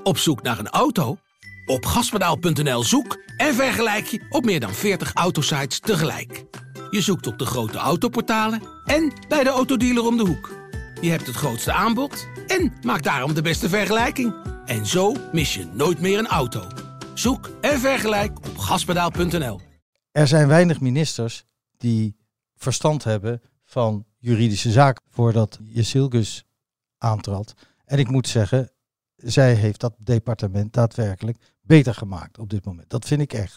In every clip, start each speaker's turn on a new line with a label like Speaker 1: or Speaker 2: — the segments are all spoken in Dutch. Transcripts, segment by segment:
Speaker 1: Op zoek naar een auto? Op gaspedaal.nl zoek en vergelijk je op meer dan 40 autosites tegelijk. Je zoekt op de grote autoportalen en bij de autodealer om de hoek. Je hebt het grootste aanbod en maakt daarom de beste vergelijking. En zo mis je nooit meer een auto. Zoek en vergelijk op gaspedaal.nl.
Speaker 2: Er zijn weinig ministers die verstand hebben van juridische zaken voordat Jezilgus aantrad. En ik moet zeggen, zij heeft dat departement daadwerkelijk beter gemaakt op dit moment. Dat vind ik echt.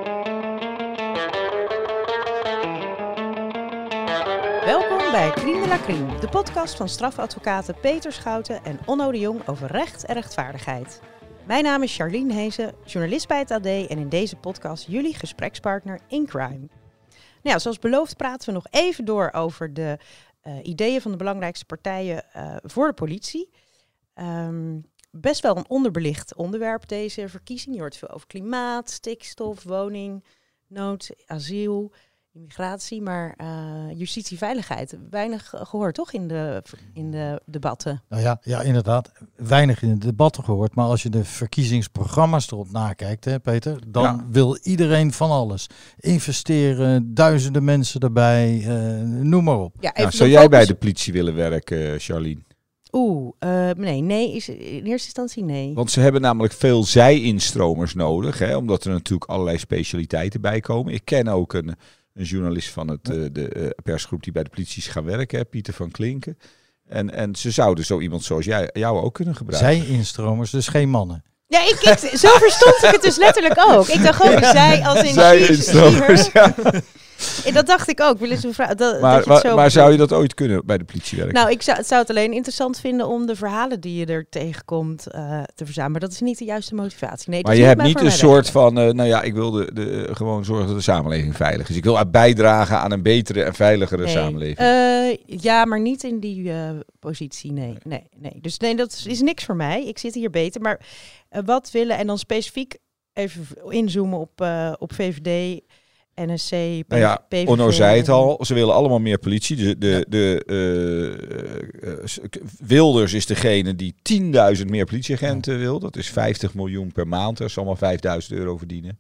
Speaker 3: Welkom bij Crime de la Crime, de podcast van strafadvocaten Peter Schouten en Onno de Jong over recht en rechtvaardigheid. Mijn naam is Charlene Hezen, journalist bij het AD en in deze podcast jullie gesprekspartner in crime. Nou ja, zoals beloofd praten we nog even door over de ideeën van de belangrijkste partijen voor de politie. Best wel een onderbelicht onderwerp deze verkiezing. Je hoort veel over klimaat, stikstof, woningnood, asiel, immigratie, maar justitie, veiligheid. Weinig gehoord, toch, in de debatten?
Speaker 2: Nou ja, inderdaad. Weinig in de debatten gehoord. Maar als je de verkiezingsprogramma's erop nakijkt, hè, Peter, dan wil iedereen van alles. Investeren, duizenden mensen erbij, noem maar op.
Speaker 4: Ja, zou jij bij de politie willen werken, Charlene?
Speaker 3: Nee, is in eerste instantie nee.
Speaker 4: Want ze hebben namelijk veel zij-instromers nodig, hè, omdat er natuurlijk allerlei specialiteiten bij komen. Ik ken ook een journalist van de persgroep die bij de politie is gaan werken, hè, Pieter van Klinken. En ze zouden zo iemand zoals jou ook kunnen gebruiken.
Speaker 2: Zij-instromers, dus geen mannen.
Speaker 3: Ja, zo verstond ik het dus letterlijk ook. Ik dacht gewoon zij als in
Speaker 4: zij-instromers, ja.
Speaker 3: En dat dacht ik ook.
Speaker 4: Maar zou je dat ooit kunnen bij de politie werken?
Speaker 3: Nou, ik zou het alleen interessant vinden om de verhalen die je er tegenkomt te verzamelen. Maar dat is niet de juiste motivatie. Nee,
Speaker 4: maar je hebt niet een soort van, ik wil gewoon zorgen dat de samenleving veilig is. Ik wil bijdragen aan een betere en veiligere samenleving.
Speaker 3: Ja, maar niet in die positie, nee. Dus nee, dat is niks voor mij. Ik zit hier beter. Maar wat willen, en dan specifiek even inzoomen op VVD... NSC, PVV.
Speaker 4: Onno zei het al, ze willen allemaal meer politie. Wilders is degene die 10.000 meer politieagenten wil. Dat is 50 miljoen per maand. Dat is allemaal €5.000 verdienen.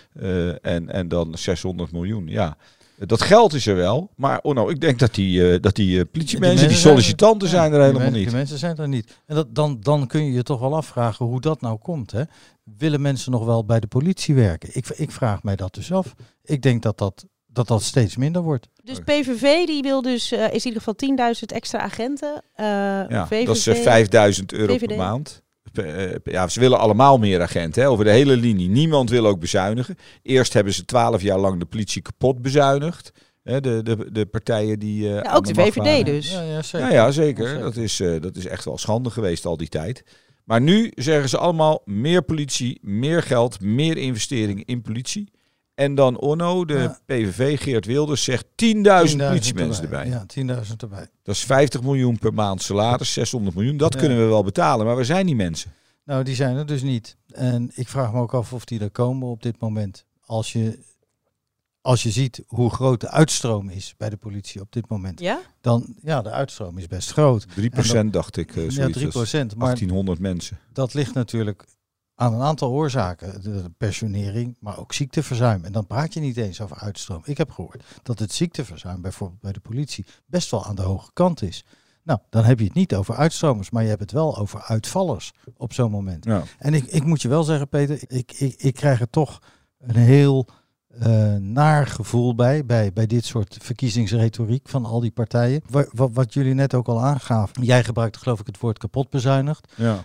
Speaker 4: En dan 600 miljoen, ja. Dat geld is er wel, maar Onno, ik denk dat die politiemensen, die sollicitanten zijn er helemaal niet.
Speaker 2: Die mensen zijn er niet. En dan kun je je toch wel afvragen hoe dat nou komt, hè? Willen mensen nog wel bij de politie werken? Ik vraag mij dat dus af. Ik denk dat steeds minder wordt.
Speaker 3: Dus PVV die wil dus is in ieder geval 10.000 extra agenten. VVD,
Speaker 4: dat is €5.000 per maand. Ze willen allemaal meer agenten, hè, over de hele linie. Niemand wil ook bezuinigen. Eerst hebben ze 12 jaar lang de politie kapot bezuinigd. Hè, de partijen die...
Speaker 3: ook de VVD waren. Dus.
Speaker 2: Ja, zeker.
Speaker 4: Ja, zeker. Dat is echt wel schande geweest al die tijd. Maar nu zeggen ze allemaal meer politie, meer geld, meer investeringen in politie. En dan Onno, de PVV, Geert Wilders, zegt 10.000 politiemensen erbij.
Speaker 2: Ja, 10.000 erbij.
Speaker 4: Dat is 50 miljoen per maand salaris, 600 miljoen. Dat kunnen we wel betalen, maar waar zijn die mensen?
Speaker 2: Nou, die zijn er dus niet. En ik vraag me ook af of die er komen op dit moment. Als je ziet hoe groot de uitstroom is bij de politie op dit moment.
Speaker 3: Ja?
Speaker 2: Dan, de uitstroom is best groot.
Speaker 4: 3% dacht ik.
Speaker 2: Ja, 3%. Maar
Speaker 4: 1800 mensen.
Speaker 2: Dat ligt natuurlijk aan een aantal oorzaken. De pensionering, maar ook ziekteverzuim. En dan praat je niet eens over uitstroom. Ik heb gehoord dat het ziekteverzuim bijvoorbeeld bij de politie best wel aan de hoge kant is. Nou, dan heb je het niet over uitstromers, maar je hebt het wel over uitvallers op zo'n moment. Ja. En ik moet je wel zeggen, Peter, ik krijg er toch een heel naar gevoel bij dit soort verkiezingsretoriek van al die partijen. Wat jullie net ook al aangaven. Jij gebruikte geloof ik het woord kapot bezuinigd.
Speaker 4: Ja.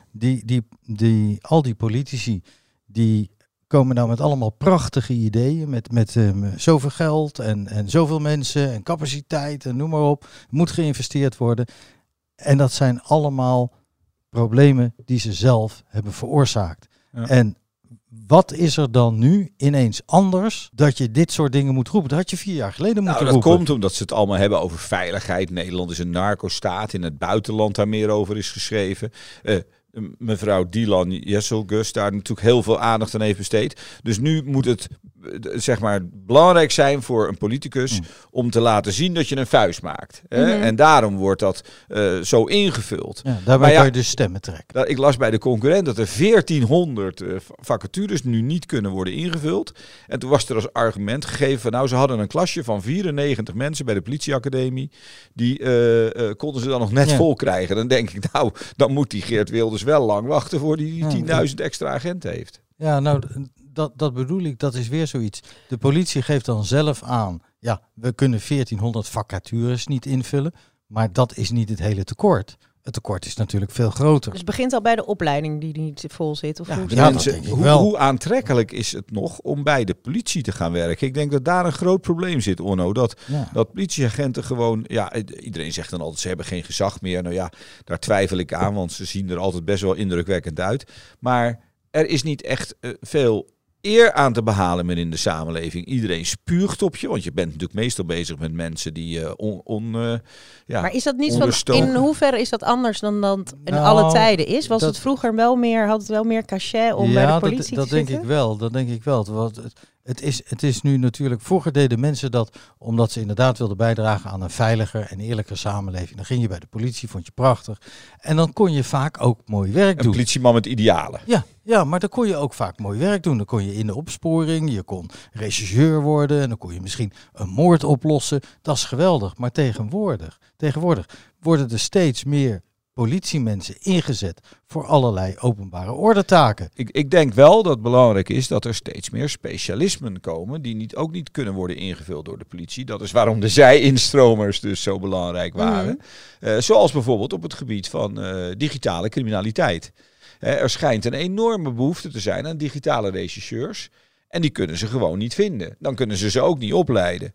Speaker 2: Al die politici die komen nou met allemaal prachtige ideeën. Met zoveel geld en zoveel mensen en capaciteit en noem maar op. Moet geïnvesteerd worden. En dat zijn allemaal problemen die ze zelf hebben veroorzaakt. Ja. En wat is er dan nu ineens anders dat je dit soort dingen moet roepen? Dat had je 4 jaar geleden moeten roepen.
Speaker 4: Dat komt omdat ze het allemaal hebben over veiligheid. Nederland is een narco-staat. In het buitenland daar meer over is geschreven. Mevrouw Dylan Jezilgus daar natuurlijk heel veel aandacht aan heeft besteed. Dus nu moet het zeg maar belangrijk zijn voor een politicus om te laten zien dat je een vuist maakt. Hè? En daarom wordt dat zo ingevuld.
Speaker 2: Ja, daarbij kan je dus stemmen trekken.
Speaker 4: Ik las bij de concurrent dat er 1400 vacatures nu niet kunnen worden ingevuld. En toen was er als argument gegeven van nou, ze hadden een klasje van 94 mensen bij de politieacademie. Die konden ze dan nog net vol krijgen. Dan denk ik, nou, dan moet die Geert Wilders wel lang wachten voor die 10.000 extra agenten heeft.
Speaker 2: Ja, nou, dat bedoel ik. Dat is weer zoiets. De politie geeft dan zelf aan. Ja, we kunnen 1400 vacatures niet invullen. Maar dat is niet het hele tekort. Het tekort is natuurlijk veel groter.
Speaker 3: Dus het begint al bij de opleiding die niet vol zit? Of
Speaker 4: hoe aantrekkelijk is het nog om bij de politie te gaan werken? Ik denk dat daar een groot probleem zit, Onno. Dat politieagenten gewoon... Ja, iedereen zegt dan altijd, ze hebben geen gezag meer. Nou ja, daar twijfel ik aan, want ze zien er altijd best wel indrukwekkend uit. Maar er is niet echt veel eer aan te behalen meer in de samenleving. Iedereen spuugt op je, want je bent natuurlijk meestal bezig met mensen die
Speaker 3: maar is dat niet van, in hoeverre is dat anders dan dat in alle tijden is? Was het vroeger wel meer, had het wel meer cachet om bij de politie te zitten?
Speaker 2: Dat denk ik wel. Want het is nu natuurlijk, vroeger deden mensen dat omdat ze inderdaad wilden bijdragen aan een veiliger en eerlijker samenleving. Dan ging je bij de politie, vond je prachtig. En dan kon je vaak ook mooi werk doen.
Speaker 4: Een politieman met idealen.
Speaker 2: Ja, maar dan kon je ook vaak mooi werk doen. Dan kon je in de opsporing, je kon rechercheur worden en dan kon je misschien een moord oplossen. Dat is geweldig. Maar tegenwoordig worden er steeds meer politiemensen ingezet voor allerlei openbare ordetaken.
Speaker 4: Ik denk wel dat het belangrijk is dat er steeds meer specialismen komen die ook niet kunnen worden ingevuld door de politie. Dat is waarom de zij-instromers dus zo belangrijk waren. Zoals bijvoorbeeld op het gebied van digitale criminaliteit. Er schijnt een enorme behoefte te zijn aan digitale rechercheurs. En die kunnen ze gewoon niet vinden. Dan kunnen ze ook niet opleiden.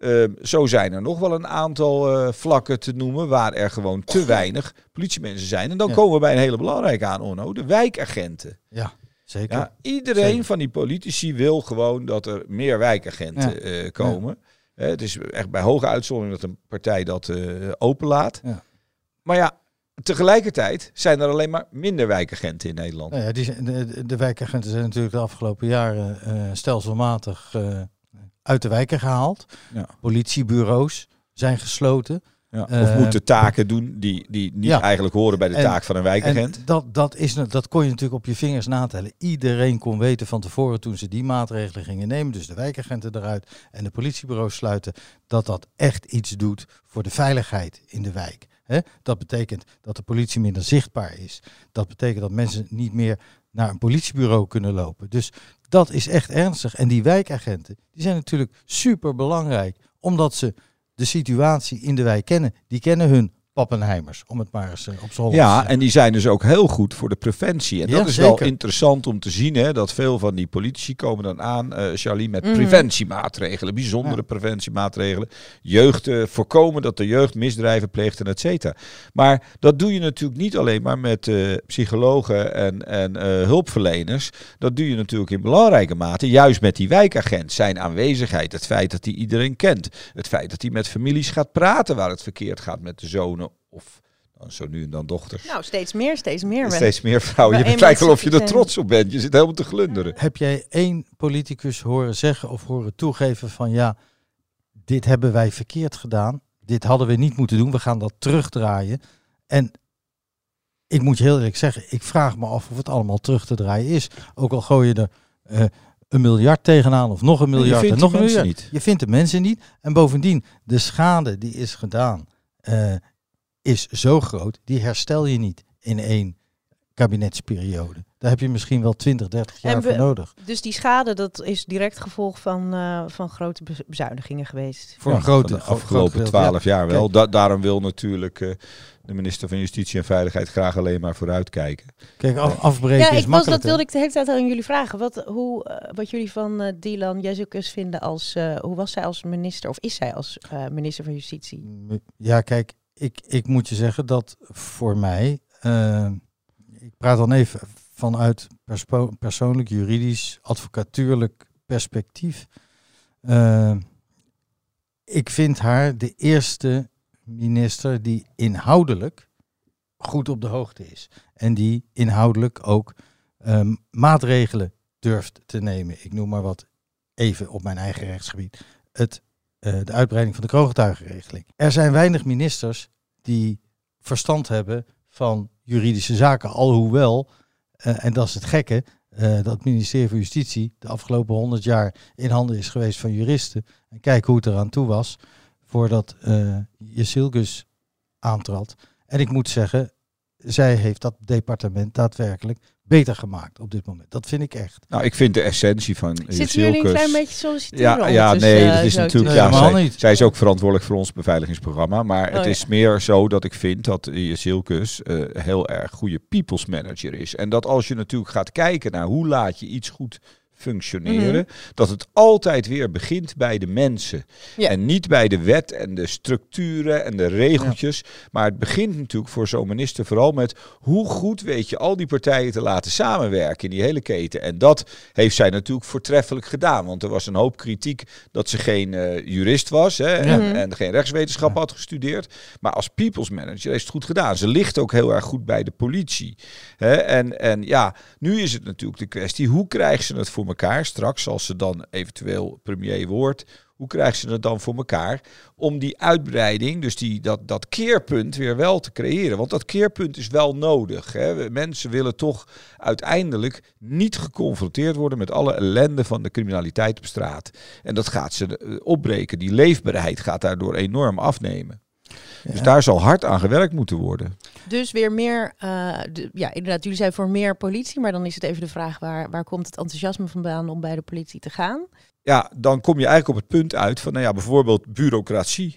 Speaker 4: Zo zijn er nog wel een aantal vlakken te noemen waar er gewoon te weinig politiemensen zijn. En dan komen we bij een hele belangrijke aan, Onno, de wijkagenten.
Speaker 2: Ja, zeker.
Speaker 4: Ja, iedereen van die politici wil gewoon dat er meer wijkagenten komen. Het is echt bij hoge uitzondering dat een partij dat openlaat. Ja. Maar ja, tegelijkertijd zijn er alleen maar minder wijkagenten in Nederland.
Speaker 2: Nou ja, de wijkagenten zijn natuurlijk de afgelopen jaren stelselmatig uit de wijken gehaald. Ja. Politiebureaus zijn gesloten.
Speaker 4: Ja, of moeten taken doen die niet eigenlijk horen bij de taak van een wijkagent.
Speaker 2: Dat kon je natuurlijk op je vingers natellen. Iedereen kon weten van tevoren toen ze die maatregelen gingen nemen, dus de wijkagenten eruit en de politiebureaus sluiten, dat echt iets doet voor de veiligheid in de wijk. Dat betekent dat de politie minder zichtbaar is. Dat betekent dat mensen niet meer naar een politiebureau kunnen lopen. Dus dat is echt ernstig. En die wijkagenten die zijn natuurlijk super belangrijk, omdat ze de situatie in de wijk kennen. Die kennen hun Pappenheimers, om het maar eens op z'n Hollands.
Speaker 4: Ja, en die zijn dus ook heel goed voor de preventie. En dat is zeker wel interessant om te zien, hè, dat veel van die politici komen dan aan, Charlie, met preventiemaatregelen, bijzondere preventiemaatregelen. Jeugd, voorkomen dat de jeugd misdrijven pleegt en et cetera. Maar dat doe je natuurlijk niet alleen maar met psychologen en hulpverleners. Dat doe je natuurlijk in belangrijke mate, juist met die wijkagent. Zijn aanwezigheid, het feit dat hij iedereen kent. Het feit dat hij met families gaat praten waar het verkeerd gaat met de zonen. Of dan zo nu en dan dochters.
Speaker 3: Nou, steeds meer.
Speaker 4: Steeds meer vrouwen. Je lijkt wel of je er trots op bent. Je zit helemaal te glunderen.
Speaker 2: Heb jij één politicus horen zeggen of horen toegeven van ja, dit hebben wij verkeerd gedaan. Dit hadden we niet moeten doen. We gaan dat terugdraaien. En ik moet je heel eerlijk zeggen, ik vraag me af of het allemaal terug te draaien is. Ook al gooi je er $1 miljard tegenaan of nog $1 miljard en nog $1 miljard. Niet. Je vindt de mensen niet. En bovendien, de schade die is gedaan is zo groot, die herstel je niet in 1 kabinetsperiode. Daar heb je misschien wel 20, 30 jaar voor nodig.
Speaker 3: Dus die schade, dat is direct gevolg van grote bezuinigingen geweest?
Speaker 4: Voor een grote, de afgelopen 12 jaar wel. Daarom wil natuurlijk de minister van Justitie en Veiligheid graag alleen maar vooruitkijken.
Speaker 2: Kijk, afbreken is makkelijk.
Speaker 3: Dat wilde ik de hele tijd aan jullie vragen. Wat jullie van Dilan Jezielkus vinden als... hoe was zij als minister, of is zij als minister van Justitie?
Speaker 2: Ja, kijk, ik moet je zeggen dat voor mij... ik praat dan even vanuit persoonlijk, juridisch, advocatuurlijk perspectief. Ik vind haar de eerste minister die inhoudelijk goed op de hoogte is. En die inhoudelijk ook maatregelen durft te nemen. Ik noem maar wat. even op mijn eigen rechtsgebied, de uitbreiding van de kroongetuigenregeling. Er zijn weinig ministers die verstand hebben van juridische zaken, alhoewel, en dat is het gekke, dat het ministerie van Justitie de afgelopen 100 jaar in handen is geweest van juristen. En kijk hoe het eraan toe was voordat Jezilgus aantrad. En ik moet zeggen, zij heeft dat departement daadwerkelijk beter gemaakt op dit moment. Dat vind ik echt.
Speaker 4: Nou, ik vind de essentie van
Speaker 3: Zitten jullie een klein beetje solliciteren?
Speaker 4: Ja, nee, dat is natuurlijk...
Speaker 2: niet.
Speaker 4: Zij is ook verantwoordelijk voor ons beveiligingsprogramma. Maar het is meer zo dat ik vind dat Jezilgus heel erg goede people's manager is. En dat als je natuurlijk gaat kijken naar hoe laat je iets goed functioneren, dat het altijd weer begint bij de mensen. Ja. En niet bij de wet en de structuren en de regeltjes. Ja. Maar het begint natuurlijk voor zo'n minister vooral met hoe goed weet je al die partijen te laten samenwerken in die hele keten. En dat heeft zij natuurlijk voortreffelijk gedaan. Want er was een hoop kritiek dat ze geen jurist was en geen rechtswetenschap had gestudeerd. Maar als people's manager heeft het goed gedaan. Ze ligt ook heel erg goed bij de politie. En ja, nu is het natuurlijk de kwestie, hoe krijgen ze het voor elkaar straks, als ze dan eventueel premier wordt, hoe krijgen ze het dan voor elkaar om die uitbreiding, dus dat keerpunt weer wel te creëren? Want dat keerpunt is wel nodig. Hè? Mensen willen toch uiteindelijk niet geconfronteerd worden met alle ellende van de criminaliteit op straat. En dat gaat ze opbreken. Die leefbaarheid gaat daardoor enorm afnemen. Ja. Dus daar zal hard aan gewerkt moeten worden.
Speaker 3: Dus weer meer, inderdaad, jullie zijn voor meer politie, maar dan is het even de vraag, waar komt het enthousiasme vandaan om bij de politie te gaan?
Speaker 4: Ja, dan kom je eigenlijk op het punt uit van, bijvoorbeeld bureaucratie.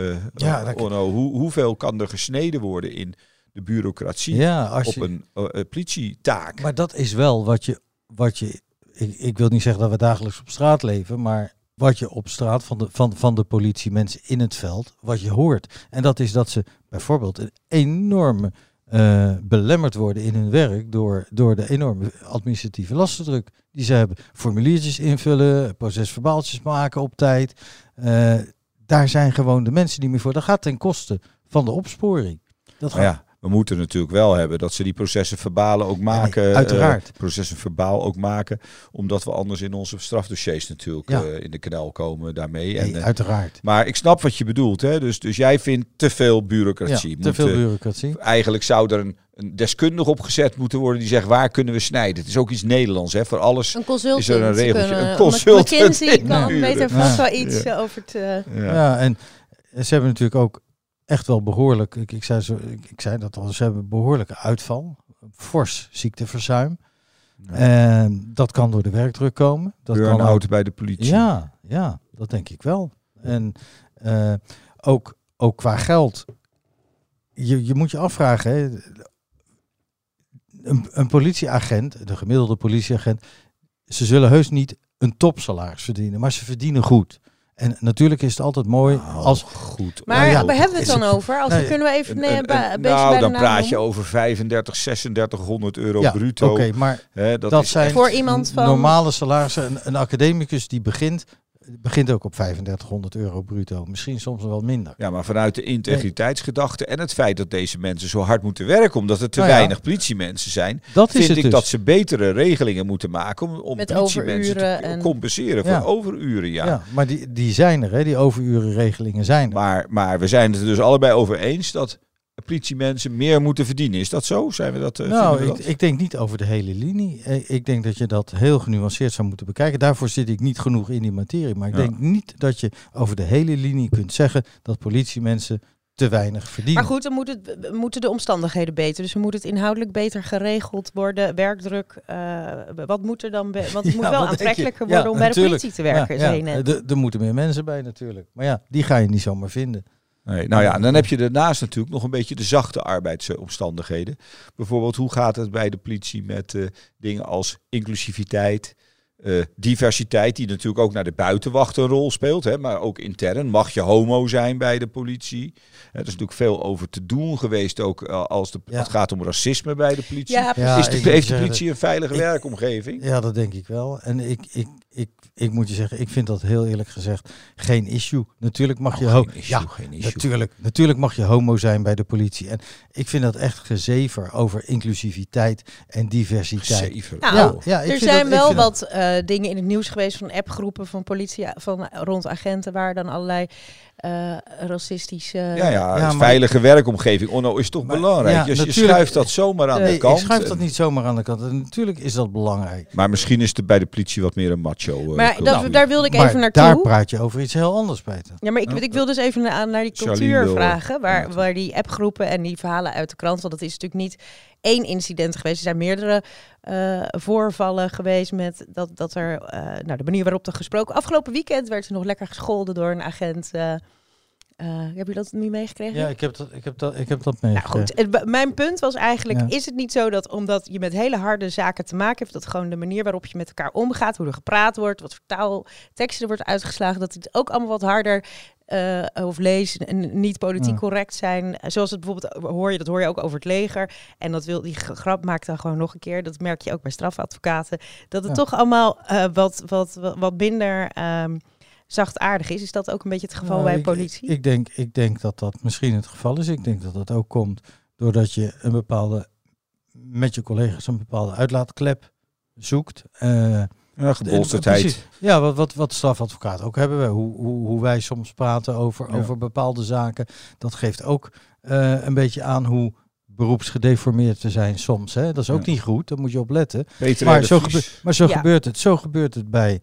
Speaker 4: Hoeveel kan er gesneden worden in de bureaucratie op een politietaak?
Speaker 2: Maar dat is wel wat je ik wil niet zeggen dat we dagelijks op straat leven, maar wat je op straat van de politiemensen in het veld, wat je hoort. En dat is dat ze bijvoorbeeld een enorme belemmerd worden in hun werk door de enorme administratieve lastendruk die ze hebben. Formuliertjes invullen, procesverbaaltjes maken op tijd. Daar zijn gewoon de mensen niet meer voor. Dat gaat ten koste van de opsporing. Dat gaat...
Speaker 4: We moeten natuurlijk wel hebben dat ze die processen verbalen ook maken.
Speaker 2: Ja, uiteraard.
Speaker 4: Processen verbaal ook maken. Omdat we anders in onze strafdossiers natuurlijk in de knel komen daarmee.
Speaker 2: Nee, uiteraard.
Speaker 4: Maar ik snap wat je bedoelt. Hè? Dus jij vindt te veel bureaucratie.
Speaker 2: Ja, te veel bureaucratie.
Speaker 4: Eigenlijk zou er een deskundige opgezet moeten worden die zegt, waar kunnen we snijden? Het is ook iets Nederlands. Hè? Voor alles is er een regeltje. Een consultant.
Speaker 3: McKinsey kan beter vast wel iets over te...
Speaker 2: Ja, en ze hebben natuurlijk ook echt wel behoorlijk, ik zei dat al, ze hebben behoorlijke uitval. Fors ziekteverzuim. Ja. Dat kan door de werkdruk komen. Dat kan
Speaker 4: ook bij de politie.
Speaker 2: Ja, dat denk ik wel. En ook qua geld. Je moet je afvragen, hè, een politieagent, de gemiddelde politieagent, ze zullen heus niet een topsalaris verdienen, maar ze verdienen goed. En natuurlijk is het altijd mooi als goed.
Speaker 3: Maar waar hebben we het dan over? Kunnen we even een beetje bij
Speaker 4: dan praat je over 3500 €, €3600 bruto.
Speaker 2: Oké, maar dat zijn voor iemand van normale salarissen. Een academicus die begint ook op 3500 € bruto. Misschien soms wel minder.
Speaker 4: Ja, maar vanuit de integriteitsgedachte en het feit dat deze mensen zo hard moeten werken, omdat er te weinig politiemensen zijn, vind ik dat ze betere regelingen moeten maken om politiemensen te compenseren voor overuren. Ja,
Speaker 2: maar die zijn er, hè? Die overurenregelingen zijn er.
Speaker 4: Maar we zijn het er dus allebei over eens dat politiemensen meer moeten verdienen. Is dat zo? Zijn we dat?
Speaker 2: Ik denk niet over de hele linie. Ik denk dat je dat heel genuanceerd zou moeten bekijken. Daarvoor zit ik niet genoeg in die materie. Maar ik denk niet dat je over de hele linie kunt zeggen dat politiemensen te weinig verdienen.
Speaker 3: Maar goed, dan moeten de omstandigheden beter. Dus dan moet het inhoudelijk beter geregeld worden. Werkdruk. Wat moet er dan? Want het moet wel aantrekkelijker worden om bij de politie te werken.
Speaker 2: Er moeten meer mensen bij natuurlijk. Maar die ga je niet zomaar vinden.
Speaker 4: Nee, en dan heb je daarnaast natuurlijk nog een beetje de zachte arbeidsomstandigheden. Bijvoorbeeld, hoe gaat het bij de politie met dingen als inclusiviteit, diversiteit, die natuurlijk ook naar de buitenwacht een rol speelt, hè, maar ook intern. Mag je homo zijn bij de politie? Er is natuurlijk veel over te doen geweest, ook als het gaat om racisme bij de politie. Ja, heeft de politie een veilige werkomgeving?
Speaker 2: Ja, dat denk ik wel. En ik moet je zeggen, ik vind dat heel eerlijk gezegd geen issue. Natuurlijk mag je
Speaker 4: geen issue.
Speaker 2: Natuurlijk mag je homo zijn bij de politie. En ik vind dat echt gezever over inclusiviteit en diversiteit.
Speaker 4: Gezever.
Speaker 3: Nou,
Speaker 2: ik
Speaker 3: er
Speaker 2: vind
Speaker 3: zijn
Speaker 2: dat- ik
Speaker 3: wel
Speaker 2: vind
Speaker 3: wat dingen in het nieuws geweest van appgroepen van politie rond agenten waar dan allerlei racistische...
Speaker 2: maar-
Speaker 4: veilige werkomgeving. Onno is toch
Speaker 2: Maar-
Speaker 4: belangrijk.
Speaker 2: ja,
Speaker 4: Dus je
Speaker 2: natuurlijk-
Speaker 4: schuift dat zomaar aan de
Speaker 2: Nee,
Speaker 4: kant.
Speaker 2: ik schuif dat niet zomaar aan de kant. En natuurlijk is dat belangrijk.
Speaker 4: Maar misschien is het bij de politie wat meer een macho.
Speaker 3: Maar
Speaker 4: cultuur.
Speaker 3: daar wilde ik
Speaker 2: Maar
Speaker 3: even naartoe.
Speaker 2: daar praat je over iets heel anders, Peter.
Speaker 3: Ja, maar ik wil dus even naar die
Speaker 4: Charlene
Speaker 3: cultuur
Speaker 4: wil
Speaker 3: vragen.
Speaker 4: praten.
Speaker 3: Waar die appgroepen en die verhalen uit de krant... want het is natuurlijk niet één incident geweest. Er zijn meerdere voorvallen geweest met dat er... de manier waarop er gesproken... Afgelopen weekend werd ze nog lekker gescholden door een agent... heb je dat niet meegekregen?
Speaker 2: Ja, ik heb dat
Speaker 3: Nou
Speaker 2: meegekregen.
Speaker 3: goed, mijn punt was eigenlijk,
Speaker 2: Ja.
Speaker 3: is het niet zo dat omdat je met hele harde zaken te maken hebt, dat gewoon de manier waarop je met elkaar omgaat, hoe er gepraat wordt, wat voor taalteksten er wordt uitgeslagen, dat het ook allemaal wat harder of lezen en niet politiek correct zijn. Zoals het bijvoorbeeld, hoor je ook over het leger. En die grap maakt dan gewoon nog een keer, dat merk je ook bij strafadvocaten, dat het toch allemaal wat minder... zachtaardig is. Is dat ook een beetje het geval bij politie?
Speaker 2: Ik denk dat dat misschien het geval is. Ik denk dat dat ook komt doordat je met je collega's een bepaalde uitlaatklep zoekt.
Speaker 4: Gebolsterdheid.
Speaker 2: Precies. Ja, wat strafadvocaten ook hebben. Hoe wij soms praten over bepaalde zaken. Dat geeft ook een beetje aan hoe beroepsgedeformeerd we zijn soms. Hè? Dat is ook niet goed, daar moet je op letten. Zo gebeurt het bij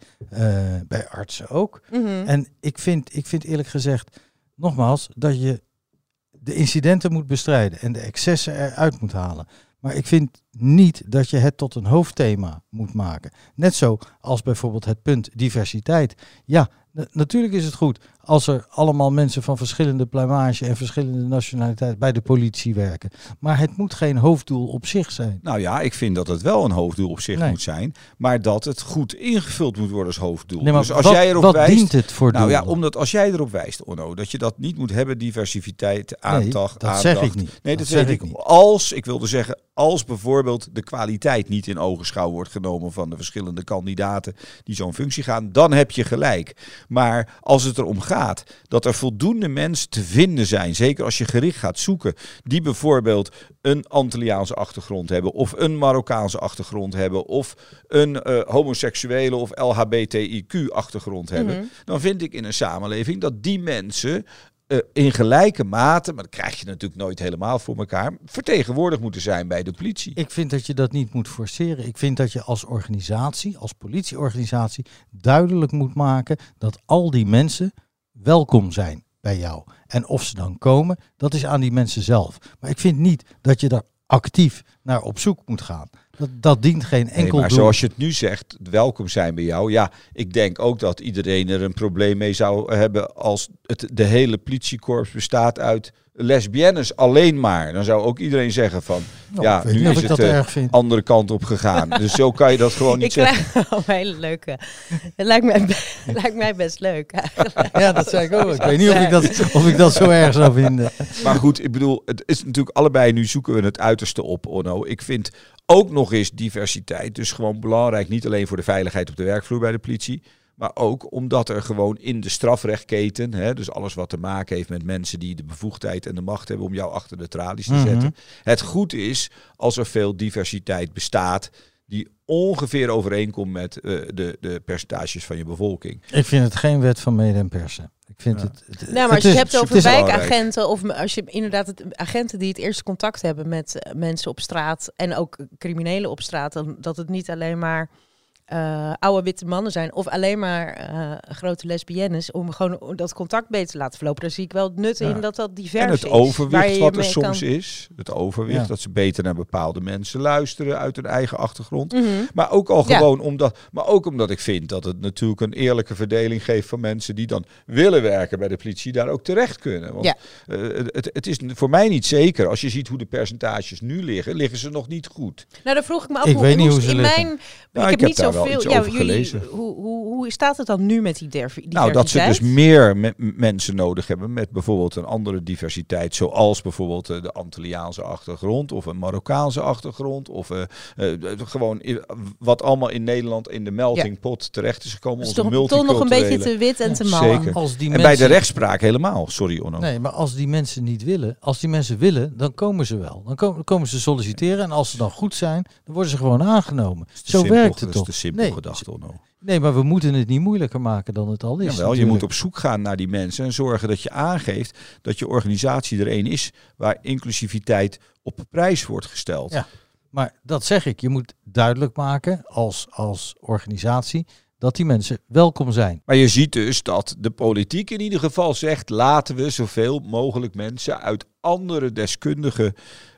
Speaker 2: artsen ook.
Speaker 3: Mm-hmm.
Speaker 2: En ik vind eerlijk gezegd, nogmaals, dat je de incidenten moet bestrijden en de excessen eruit moet halen. Maar ik vind niet dat je het tot een hoofdthema moet maken. Net zo als bijvoorbeeld het punt diversiteit. Ja, natuurlijk is het goed als er allemaal mensen van verschillende pluimage en verschillende nationaliteit bij de politie werken. Maar het moet geen hoofddoel op zich zijn.
Speaker 4: Nou ja, ik vind dat het wel een hoofddoel op zich moet zijn. Maar dat het goed ingevuld moet worden als hoofddoel.
Speaker 2: Nee, maar
Speaker 4: dus als jij erop
Speaker 2: wat
Speaker 4: wijst,
Speaker 2: dient het voor doel?
Speaker 4: Nou ja, omdat als jij erop wijst, Onno, dat je dat niet moet hebben, diversiteit, aandacht.
Speaker 2: Dat zeg ik niet.
Speaker 4: Nee, dat
Speaker 2: zeg
Speaker 4: weet
Speaker 2: ik niet.
Speaker 4: Ik wilde zeggen, als bijvoorbeeld de kwaliteit niet in ogenschouw wordt genomen van de verschillende kandidaten die zo'n functie gaan, dan heb je gelijk. Maar als het erom gaat dat er voldoende mensen te vinden zijn, zeker als je gericht gaat zoeken, die bijvoorbeeld een Antilliaanse achtergrond hebben, of een Marokkaanse achtergrond hebben, of een homoseksuele of LHBTIQ-achtergrond hebben, dan vind ik in een samenleving dat die mensen in gelijke mate, maar dat krijg je natuurlijk nooit helemaal voor elkaar, vertegenwoordigd moeten zijn bij de politie.
Speaker 2: Ik vind dat je dat niet moet forceren. Ik vind dat je als organisatie, als politieorganisatie, duidelijk moet maken dat al die mensen welkom zijn bij jou. En of ze dan komen, dat is aan die mensen zelf. Maar ik vind niet dat je daar actief naar op zoek moet gaan. Dat dient geen enkel
Speaker 4: maar
Speaker 2: doel.
Speaker 4: Zoals je het nu zegt, welkom zijn bij jou. Ja, ik denk ook dat iedereen er een probleem mee zou hebben als de hele politiekorps bestaat uit lesbiennes alleen maar. Dan zou ook iedereen zeggen van,
Speaker 2: ik weet
Speaker 4: nu
Speaker 2: niet of
Speaker 4: is
Speaker 2: ik
Speaker 4: het
Speaker 2: dat erg vind.
Speaker 4: andere kant op gegaan. Dus zo kan je dat gewoon niet
Speaker 3: Ik
Speaker 4: zeggen.
Speaker 3: krijg een hele leuke. Het lijkt mij best leuk eigenlijk.
Speaker 2: Ja, dat zei ik ook. Ik weet niet of ik dat zo erg zou vinden.
Speaker 4: Maar goed, ik bedoel, het is natuurlijk allebei, nu zoeken we het uiterste op, Onno. Ik vind ook nog eens diversiteit dus gewoon belangrijk, niet alleen voor de veiligheid op de werkvloer bij de politie, maar ook omdat er gewoon in de strafrechtketen, dus alles wat te maken heeft met mensen die de bevoegdheid en de macht hebben om jou achter de tralies te zetten, het goed is als er veel diversiteit bestaat die ongeveer overeenkomt met de percentages van je bevolking.
Speaker 2: Ik vind het geen wet van mede en persen. Ik vind het.
Speaker 3: Nou, maar als je het hebt over
Speaker 4: belangrijk.
Speaker 3: wijkagenten of als je inderdaad agenten die het eerste contact hebben met mensen op straat en ook criminelen op straat, dan dat het niet alleen maar oude witte mannen zijn of alleen maar grote lesbiennes, om gewoon dat contact beter te laten verlopen. Daar zie ik wel het nut in dat divers
Speaker 4: en
Speaker 3: is.
Speaker 4: het overwicht wat er
Speaker 3: mee
Speaker 4: soms is, het overwicht, dat ze beter naar bepaalde mensen luisteren uit hun eigen achtergrond. Maar ook al gewoon omdat ik vind dat het natuurlijk een eerlijke verdeling geeft van mensen die dan willen werken bij de politie, daar ook terecht kunnen. Want het is voor mij niet zeker. Als je ziet hoe de percentages nu liggen ze nog niet goed.
Speaker 3: Nou, dan vroeg ik me af,
Speaker 2: Ik weet niet hoe ze
Speaker 3: in
Speaker 2: liggen.
Speaker 3: mijn
Speaker 4: Nou, ik heb daar wel iets over gelezen.
Speaker 3: Hoe staat het dan nu met die diversiteit?
Speaker 4: Nou, dat ze dus meer mensen nodig hebben met bijvoorbeeld een andere diversiteit. Zoals bijvoorbeeld de Antilliaanse achtergrond of een Marokkaanse achtergrond. Of gewoon wat allemaal in Nederland in de melting pot terecht is gekomen.
Speaker 3: Dus toch nog een beetje te wit en te mal.
Speaker 4: Zeker. En bij de rechtspraak helemaal. Sorry, Onno.
Speaker 2: Nee, maar als die mensen niet willen, als die mensen willen, dan komen ze wel. Dan komen ze solliciteren en als ze dan goed zijn, dan worden ze gewoon aangenomen. Zo werkt het toch?
Speaker 4: Dat is de simpel gedachte, Onno.
Speaker 2: Nee, maar we moeten het niet moeilijker maken dan het al is.
Speaker 4: Jawel, je moet op zoek gaan naar die mensen en zorgen dat je aangeeft dat je organisatie er een is waar inclusiviteit op prijs wordt gesteld.
Speaker 2: Ja, maar dat zeg ik. Je moet duidelijk maken als organisatie dat die mensen welkom zijn.
Speaker 4: Maar je ziet dus dat de politiek in ieder geval zegt, laten we zoveel mogelijk mensen uit andere deskundige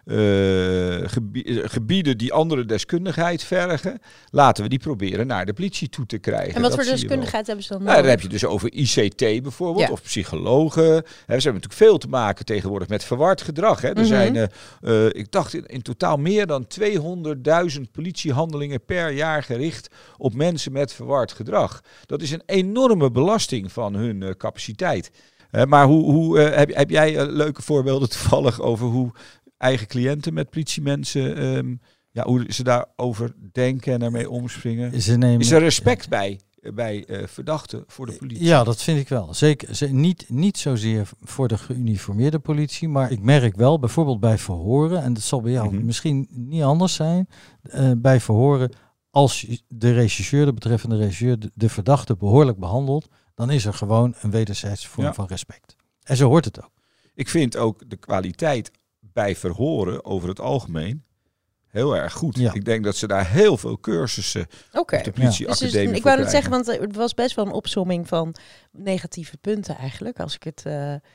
Speaker 4: gebieden die andere deskundigheid vergen, laten we die proberen naar de politie toe te krijgen.
Speaker 3: En wat voor deskundigheid hebben ze dan
Speaker 4: nodig? Nou, dan heb je dus over ICT bijvoorbeeld, of psychologen. Ze hebben natuurlijk veel te maken tegenwoordig met verward gedrag. Hè. Er zijn, ik dacht in totaal meer dan 200.000 politiehandelingen per jaar gericht op mensen met verward gedrag. Dat is een enorme belasting van hun capaciteit. Maar heb jij leuke voorbeelden toevallig over hoe eigen cliënten met politiemensen, hoe ze daarover denken en ermee omspringen? Is er respect bij verdachten voor de politie?
Speaker 2: Ja, dat vind ik wel. Zeker niet zozeer voor de geuniformeerde politie, maar ik merk wel bijvoorbeeld bij verhoren, en dat zal bij jou misschien niet anders zijn, bij verhoren, als de betreffende regisseur de verdachte behoorlijk behandelt, dan is er gewoon een wederzijdse vorm van respect. En zo hoort het ook.
Speaker 4: Ik vind ook de kwaliteit bij verhoren over het algemeen heel erg goed. Ja. Ik denk dat ze daar heel veel cursussen op de politieacademie
Speaker 3: dus ik wou het zeggen, want het was best wel een opsomming van negatieve punten eigenlijk, als ik het...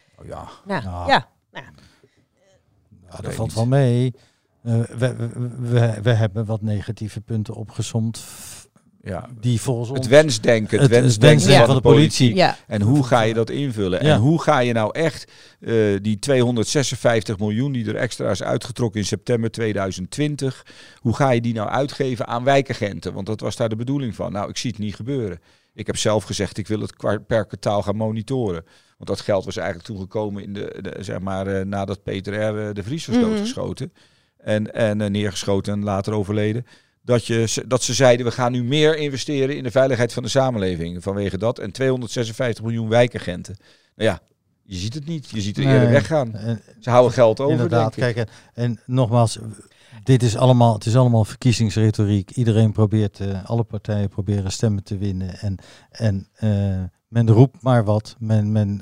Speaker 2: dat valt wel mee. We hebben wat negatieve punten opgesomd.
Speaker 4: Ja,
Speaker 2: die volgens ons...
Speaker 4: Het wensdenken van de politie. Ja. En hoe ga je dat invullen? Ja. En hoe ga je nou echt die 256 miljoen die er extra is uitgetrokken in september 2020... hoe ga je die nou uitgeven aan wijkagenten? Want dat was daar de bedoeling van. Nou, ik zie het niet gebeuren. Ik heb zelf gezegd, ik wil het per kwartaal gaan monitoren. Want dat geld was eigenlijk toen gekomen in nadat Peter R. de Vries was doodgeschoten. En neergeschoten en later overleden. Dat ze zeiden, we gaan nu meer investeren in de veiligheid van de samenleving. Vanwege dat. En 256 miljoen wijkagenten. Nou ja, je ziet het niet. Je ziet er eerder weggaan. Ze houden geld over,
Speaker 2: inderdaad, kijk, en nogmaals, het is allemaal verkiezingsretoriek. Iedereen probeert, alle partijen proberen stemmen te winnen. En men roept maar wat. Men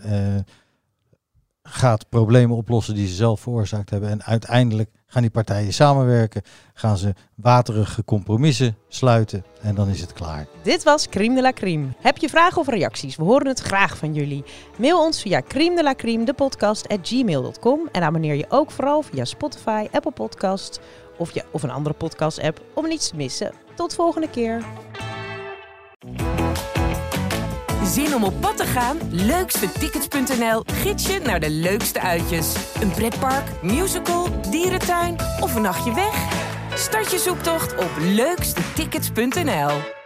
Speaker 2: gaat problemen oplossen die ze zelf veroorzaakt hebben. En uiteindelijk gaan die partijen samenwerken. Gaan ze waterige compromissen sluiten. En dan is het klaar.
Speaker 3: Dit was Crime de la Crime. Heb je vragen of reacties? We horen het graag van jullie. Mail ons via crimedelacrimedepodcast@gmail.com. En abonneer je ook vooral via Spotify, Apple Podcasts of een andere podcast app om niets te missen. Tot volgende keer.
Speaker 5: Zin om op pad te gaan? Leukstetickets.nl gids je naar de leukste uitjes. Een pretpark, musical, dierentuin of een nachtje weg? Start je zoektocht op leukstetickets.nl.